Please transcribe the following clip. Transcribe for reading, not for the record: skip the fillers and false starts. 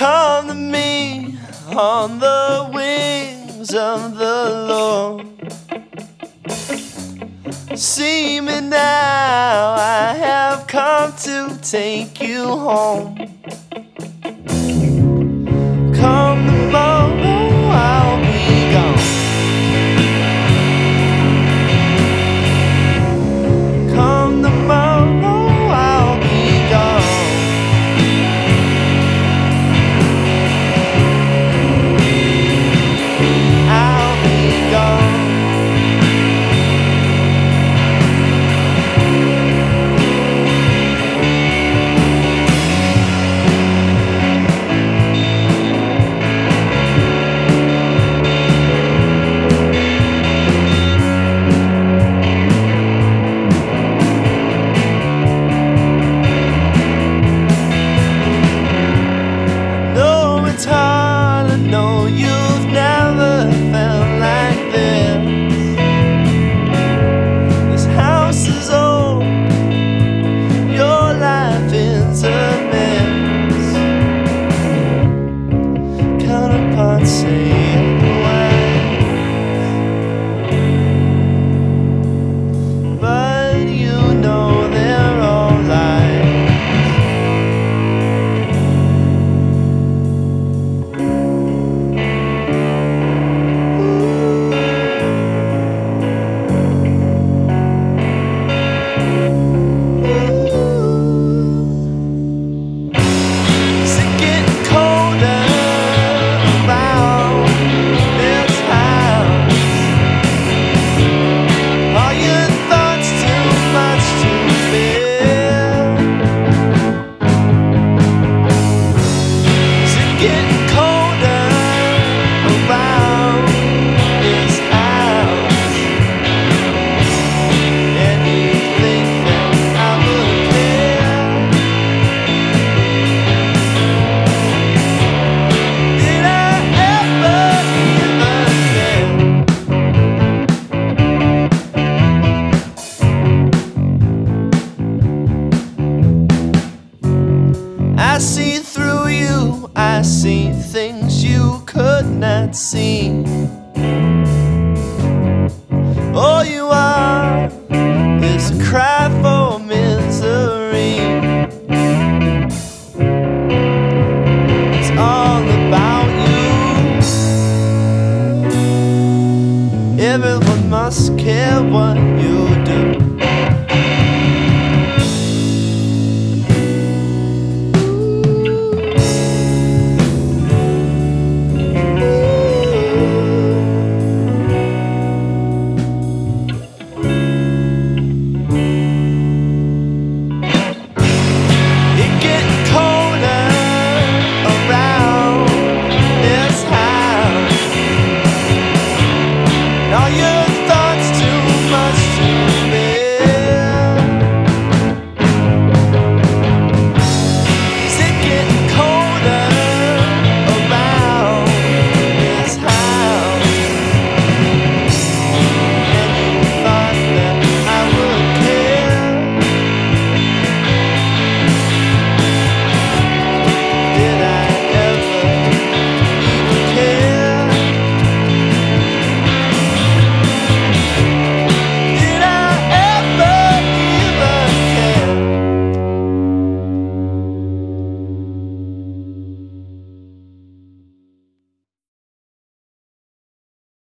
Come to me on the wings of the Lord. See me now, I have come to take you home. Come tomorrow, I'll be gone. Come tomorrow, I'll be gone. I'll be gone. It's hard to know you've never felt like this. This house is old, your life is a mess. Counterparts say otherwise, but you know they're all lies. I see through you, I see things you could not see.